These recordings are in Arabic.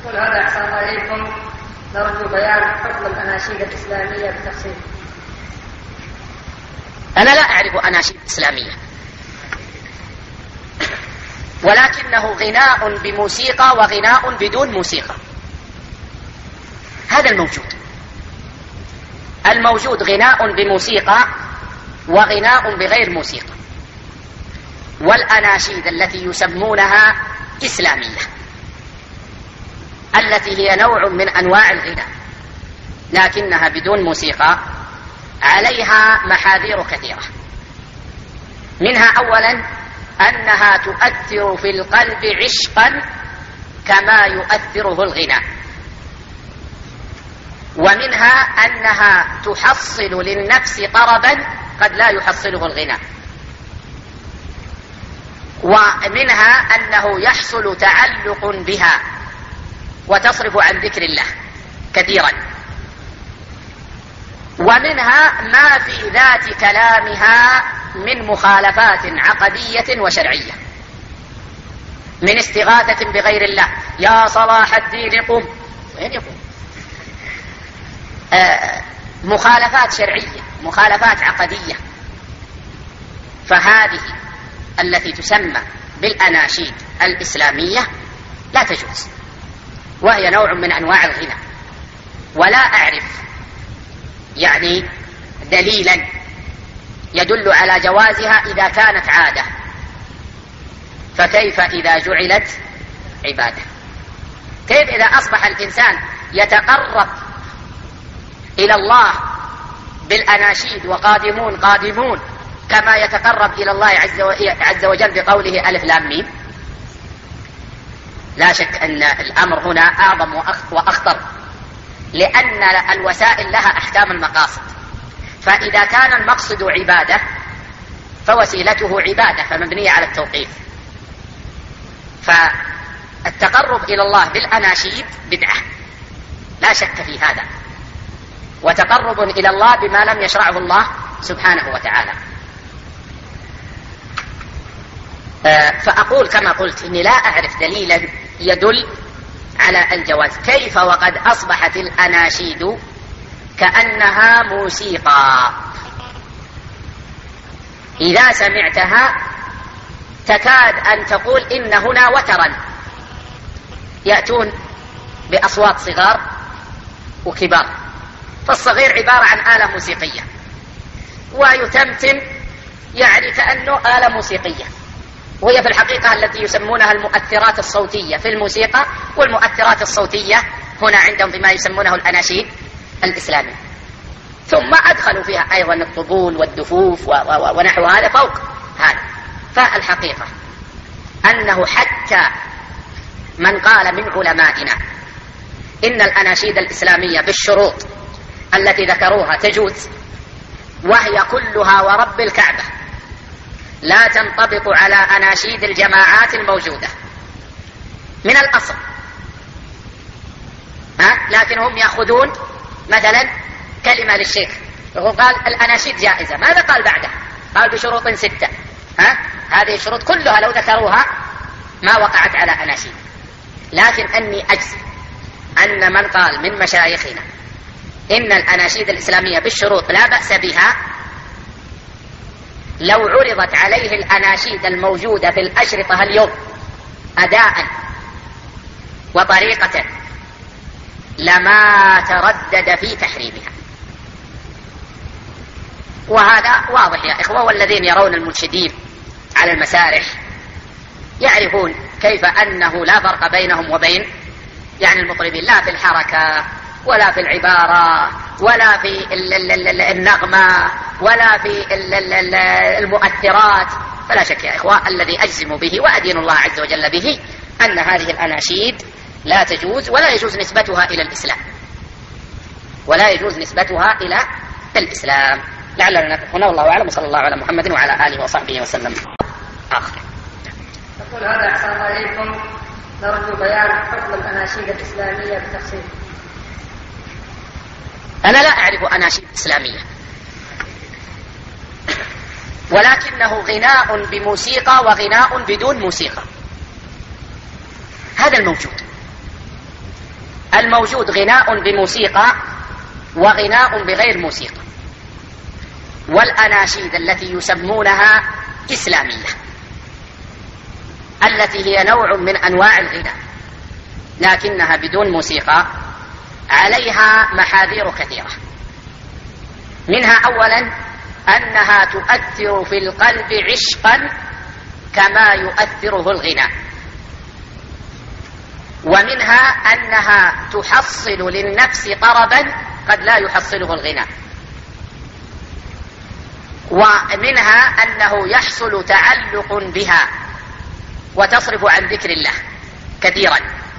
يقول هذا أحسن الله إليكم، نرجو بيان حكم الأناشيد الإسلامية بتفصيل. أنا لا أعرف أناشيد إسلامية، ولكنه غناء بموسيقى وغناء بدون موسيقى، هذا الموجود غناء بموسيقى وغناء بغير موسيقى. والأناشيد التي يسمونها إسلامية التي هي نوع من أنواع الغناء لكنها بدون موسيقى عليها محاذير كثيرة، منها أولا أنها تؤثر في القلب عشقا كما يؤثره الغناء، ومنها أنها تحصل للنفس طربا قد لا يحصله الغناء، ومنها أنه يحصل تعلق بها وتصرف عن ذكر الله كثيرا، ومنها ما في ذات كلامها من مخالفات عقدية وشرعية، من استغاثة بغير الله، يا صلاح الدين قم، وين يقوم؟ مخالفات شرعية، مخالفات عقدية. فهذه التي تسمى بالأناشيد الإسلامية لا تجوز، وهي نوع من أنواع الغناء، ولا أعرف يعني دليلا يدل على جوازها إذا كانت عادة، فكيف إذا جعلت عبادة؟ كيف إذا أصبح الإنسان يتقرب إلى الله بالأناشيد وقادمون قادمون كما يتقرب إلى الله عز وجل بقوله ألف لام ميم؟ لا شك أن الأمر هنا أعظم وأخطر، لأن الوسائل لها أحكام المقاصد، فإذا كان المقصد عبادة فوسيلته عبادة فمبنية على التوقيف، فالتقرب إلى الله بالأناشيد بدعة لا شك في هذا، وتقرب إلى الله بما لم يشرعه الله سبحانه وتعالى. فأقول كما قلت إني لا أعرف دليلا يدل على الجواز، كيف وقد أصبحت الأناشيد كأنها موسيقى، إذا سمعتها تكاد أن تقول إن هنا وترا، يأتون بأصوات صغار وكبار، فالصغير عبارة عن آلة موسيقية، ويتمتم يعني كأنه آلة موسيقية، وهي في الحقيقة التي يسمونها المؤثرات الصوتية في الموسيقى، والمؤثرات الصوتية هنا عندهم بما يسمونه الأناشيد الإسلامي. ثم أدخلوا فيها أيضا الطبول والدفوف ونحو هذا فوق هذا. فالحقيقة أنه حتى من قال من علمائنا إن الأناشيد الإسلامية بالشروط التي ذكروها تجوز، وهي كلها ورب الكعبة لا تنطبق على أناشيد الجماعات الموجودة من الأصل، لكن هم يأخذون مثلا كلمة للشيخ قال الأناشيد جائزة، ماذا قال بعده؟ قال بشروط 6. هذه الشروط كلها لو ذكروها ما وقعت على أناشيد، لكن أني أجزم أن من قال من مشايخنا إن الأناشيد الإسلامية بالشروط لا بأس بها، لو عرضت عليه الأناشيد الموجودة في الأشرطة اليوم أداء وطريقة لما تردد في تحريمها. وهذا واضح يا إخوة، والذين يرون المنشدين على المسارح يعرفون كيف أنه لا فرق بينهم وبين يعني المطربين، لا في الحركة ولا في العبارة ولا في النغمة ولا في المؤثرات. فلا شك يا إخوة الذي أجزم به وأدين الله عز وجل به أن هذه الأناشيد لا تجوز، ولا يجوز نسبتها إلى الإسلام، ولا يجوز نسبتها إلى الإسلام. لعلنا نقف هنا والله أعلم، وصلى الله على محمد وعلى آله وصحبه وسلم. آخر يقول هذا أحسن الله إليكم، نرجو بيان حكم الأناشيد الإسلامية بتفصيل. أنا لا أعرف أناشيد إسلامية، ولكنه غناء بموسيقى وغناء بدون موسيقى، هذا الموجود. الموجود غناء بموسيقى وغناء بغير موسيقى، والأناشيد التي يسمونها إسلامية التي هي نوع من أنواع الغناء لكنها بدون موسيقى عليها محاذير كثيرة. منها أولا أنها تؤثر في القلب عشقا كما يؤثره الغناء، ومنها أنها تحصل للنفس طربا قد لا يحصله الغناء، ومنها أنه يحصل تعلق بها وتصرف عن ذكر الله كثيرا،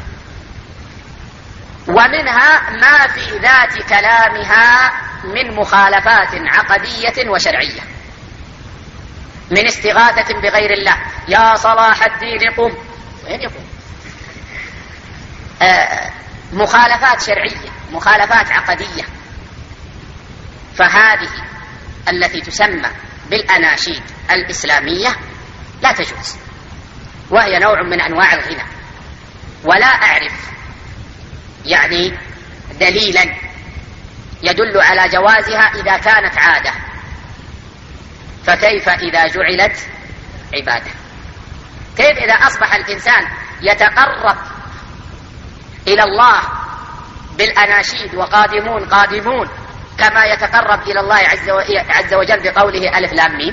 ومنها ما في ذات كلامها من مخالفات عقدية وشرعية، من استغاثة بغير الله، يا صلاح الدين قم، وين يقوم؟ مخالفات شرعية، مخالفات عقدية. فهذه التي تسمى بالأناشيد الإسلامية لا تجوز، وهي نوع من أنواع الغنى، ولا أعرف يعني دليلا يدل على جوازها إذا كانت عادة، فكيف إذا جعلت عبادة؟ كيف إذا أصبح الإنسان يتقرب إلى الله بالأناشيد وقادمون قادمون كما يتقرب إلى الله عز وجل بقوله ألف لام ميم؟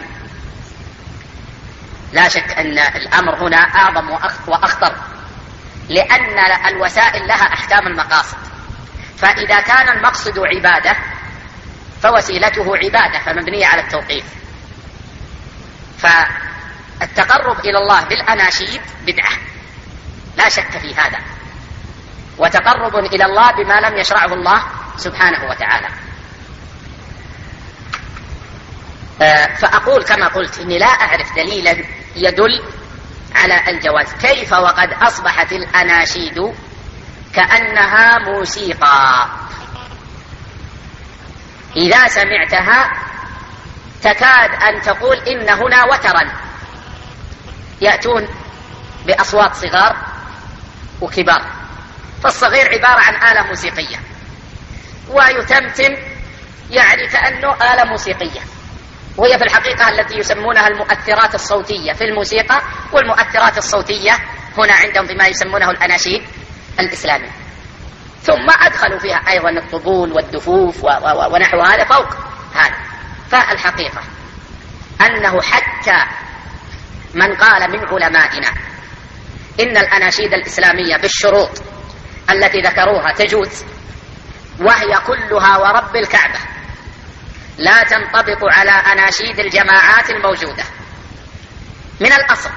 لا شك أن الأمر هنا أعظم وأخطر، لأن الوسائل لها أحكام المقاصد، فإذا كان المقصد عبادة فوسيلته عبادة فمبنية على التوقيف. فالتقرب إلى الله بالأناشيد بدعة لا شك في هذا، وتقرب إلى الله بما لم يشرعه الله سبحانه وتعالى. فأقول كما قلت إني لا أعرف دليلا يدل على الجواز، كيف وقد أصبحت الأناشيد كأنها موسيقى، إذا سمعتها تكاد أن تقول إن هنا وترا، يأتون بأصوات صغار وكبار، فالصغير عبارة عن آلة موسيقية، ويتمتم يعني كأنه آلة موسيقية، وهي في الحقيقة التي يسمونها المؤثرات الصوتية في الموسيقى، والمؤثرات الصوتية هنا عندهم بما يسمونه الأناشيد الإسلامية. ثم أدخلوا فيها أيضا الطبول والدفوف ونحو هذا فوق هذا. فالحقيقة أنه حتى من قال من علمائنا إن الأناشيد الإسلامية بالشروط التي ذكروها تجوز، وهي كلها ورب الكعبة لا تنطبق على أناشيد الجماعات الموجودة من الأصل،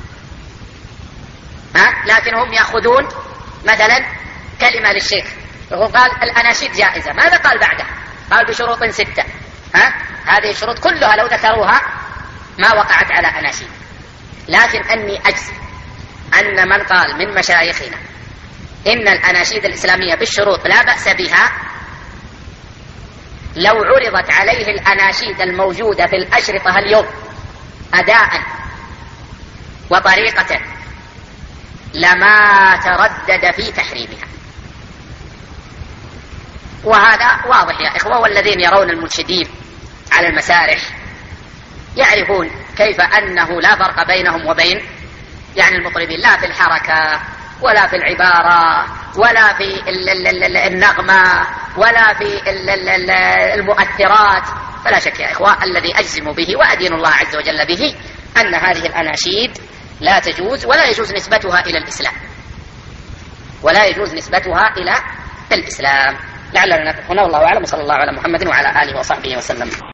لكن هم يأخذون مثلا كلمة للشيخ وهو قال الأناشيد جائزة، ماذا قال بعده؟ قال بشروط 6. هذه الشروط كلها لو ذكروها ما وقعت على أناشيد. لكن أني أجزم أن من قال من مشايخنا إن الأناشيد الإسلامية بالشروط لا بأس بها، لو عرضت عليه الأناشيد الموجودة في الأشرطة اليوم أداء وطريقة لما تردد في تحريمها. وهذا واضح يا إخوة، والذين يرون المنشدين على المسارح يعرفون كيف أنه لا فرق بينهم وبين يعني المطربين، لا في الحركة ولا في العبارة ولا في النغمة ولا في المؤثرات. فلا شك يا إخوة الذي أجزم به وأدين الله عز وجل به أن هذه الأناشيد لا تجوز، ولا يجوز نسبتها إلى الإسلام، ولا يجوز نسبتها إلى الإسلام. لعلنا نقف هنا، والله أعلم، صلى الله على محمد وعلى آله وصحبه وسلم.